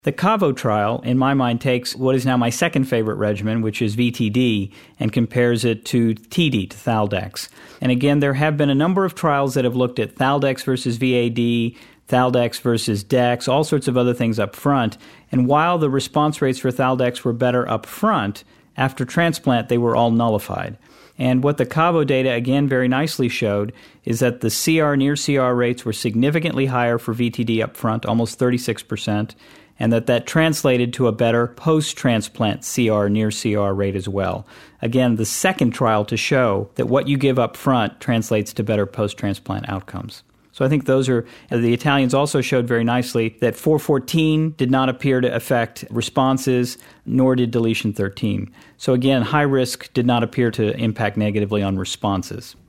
The CAVO trial, in my mind, takes what is now my second favorite regimen, which is VTD, and compares it to TD, to Thaldex. And again, there have been a number of trials that have looked at Thaldex versus VAD, Thaldex versus Dex, all sorts of other things up front. And while the response rates for Thaldex were better up front, after transplant, they were all nullified. And what the CAVO data, again, very nicely showed is that the CR, near CR rates were significantly higher for VTD up front, almost 36%, and that translated to a better post-transplant CR, near CR rate as well. Again, the second trial to show that what you give up front translates to better post-transplant outcomes. So I think those are, the Italians also showed very nicely that 414 did not appear to affect responses, nor did deletion 13. So again, high risk did not appear to impact negatively on responses.